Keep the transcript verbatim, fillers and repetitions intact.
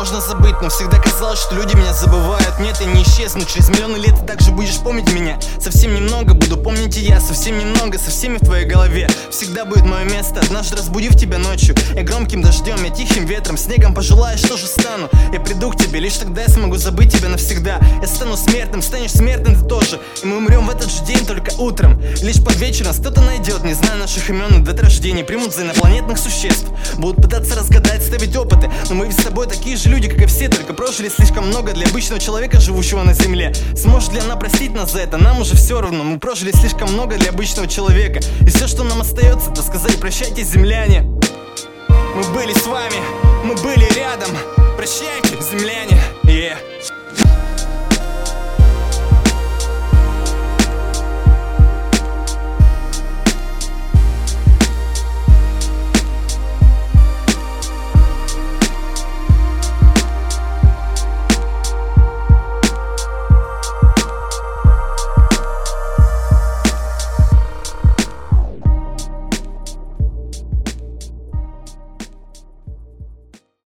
можно забыть, но всегда казалось, что люди меня забывают. Нет, я не исчезну, через миллионы лет ты также будешь помнить меня. Совсем немного буду помнить и я, совсем немного, со всеми в твоей голове. Всегда будет мое место, однажды разбудив тебя ночью. Я громким дождем, я тихим ветром, снегом пожелаешь, что же стану. Я приду к тебе, лишь тогда я смогу забыть тебя навсегда. Я стану смертным, станешь смертным ты тоже. И мы умрем в этот же день, только утром. Лишь под вечер нас кто-то найдет, не зная наших имен и дат рождения. Примут за инопланетных существ, будут пытаться разгадать, ставить опыты. Но мы ведь с тобой такие же люди, как и все, только прожили слишком много для обычного человека, живущего на земле. Сможет ли она простить нас за это? Нам уже все равно, мы прожили слишком много для обычного человека. И все, что нам остается, это сказать: прощайте, земляне. Мы были с вами, мы были рядом. Прощайте, земляне.